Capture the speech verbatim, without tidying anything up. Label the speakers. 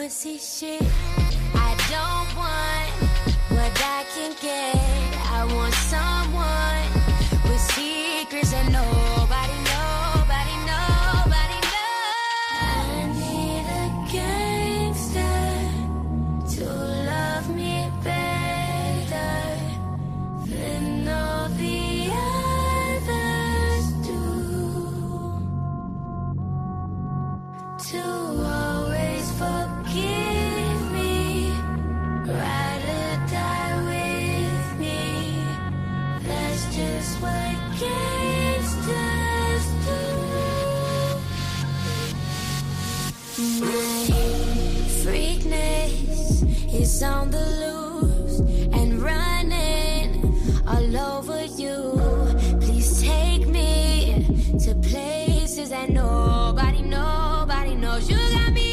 Speaker 1: pussy shit. I don't want what I can get. I want someone with secrets that nobody, nobody, nobody knows. I need a gangster to love me better than all the others do. To always forgive me, ride or die with me. That's just what gangsters do. My freakness is on the loose and running all over you. Please take me to places that nobody, nobody knows. You got me